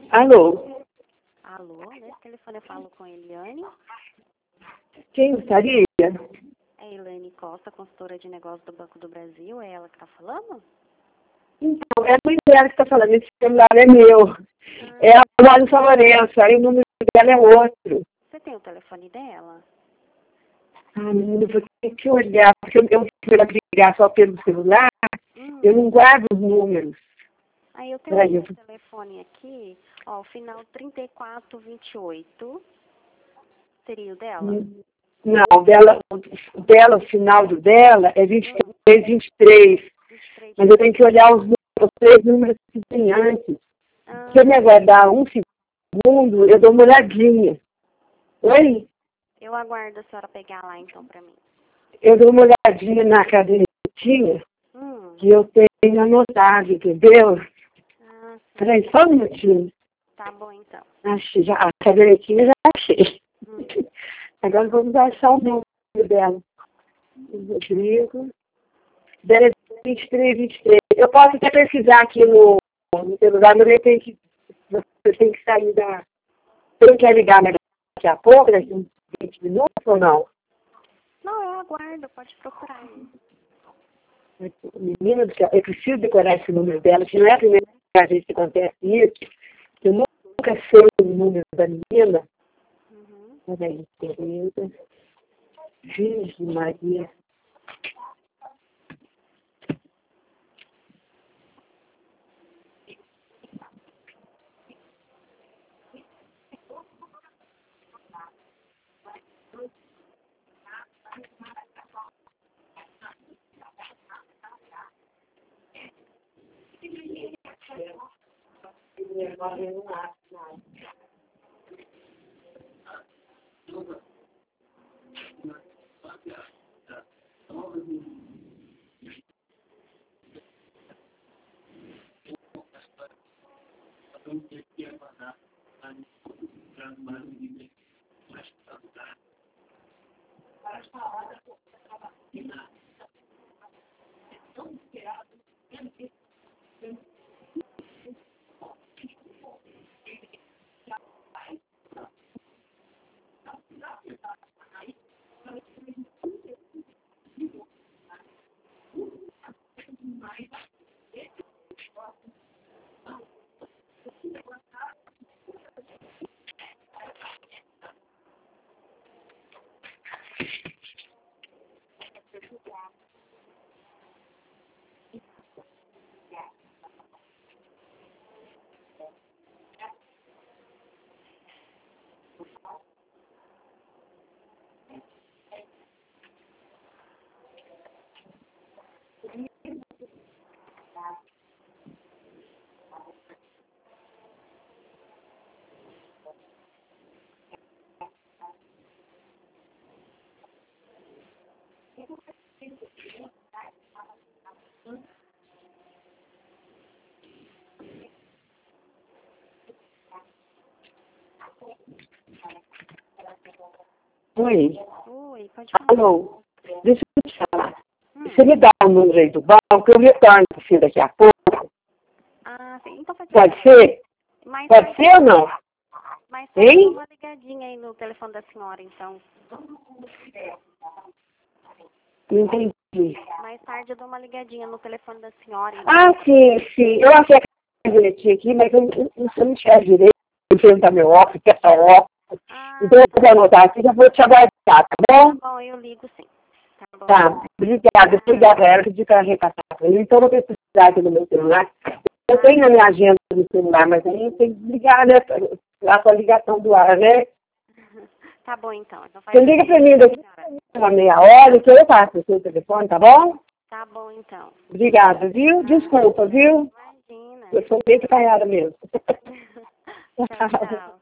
Alô? Alô, nesse telefone eu falo com a Eliane. Quem gostaria? É a Eliane Costa, consultora de negócios do Banco do Brasil. É ela que está falando? Então, é a mãe dela que está falando, esse celular é meu. Ela mora em São Lourenço, aí o número dela é outro. Você tem o telefone dela? Ah, menina, vou ter que olhar, porque eu fui ligar só pelo celular, eu não guardo os números. Aí eu tenho um telefone aqui, ó, o final 3428. Seria o dela? Não, o final do dela é 23, 23. 23. Mas eu tenho que olhar os três números que tem antes. Se eu me aguardar um segundo, eu dou uma olhadinha. Oi? Eu aguardo a senhora pegar lá então pra mim. Eu dou uma olhadinha na cadernetinha que eu tenho anotado, entendeu? Ah, sim. Peraí, só um minutinho. Tá bom então. Achei, a cadernetinha já achei. Agora vamos achar o número dela. Rodrigo. Dela é 23, 23. Eu posso até pesquisar aqui no celular, mas você tem que sair da... Você não quer ligar daqui a pouco, daqui uns 20 minutos ou não? Não, eu aguardo, pode procurar aí. Menina do céu, eu preciso decorar esse número dela, que não é a primeira vez que acontece isso. Eu nunca sei o número da menina. Peraí, Tereza. Virgem Maria. Oi. Oi, pode falar. Alô. Deixa eu te falar. Você me dá o número aí do banco, eu retorno para você daqui a pouco. Ah, sim. Então Pode ser? Pode ser ou não? Mais tarde eu dou uma ligadinha aí no telefone da senhora, então. Não entendi. Mais tarde eu dou uma ligadinha no telefone da senhora. Então. Ah, sim, sim. Eu achei a cadernetinha aqui, mas eu não enxergo direito. Eu vou perguntar meu óculos, que é só óculos. Então eu vou anotar aqui, já vou te aguardar, tá bom? Tá bom, eu ligo sim. Tá bom. Tá, obrigada. Eu fui ligar pra ela, pedi pra ela repassar pra ele. Então eu vou precisar aqui no meu celular. Eu tenho na minha agenda no celular, mas aí tem que ligar, né? Lá com a ligação do ar, né? Tá bom, então. Você liga pra mim daqui uma meia hora, que eu passo o seu telefone, tá bom? Tá bom, então. Obrigada, viu? Desculpa, viu? Imagina. Eu sou meio caiada mesmo. Tchau, tchau.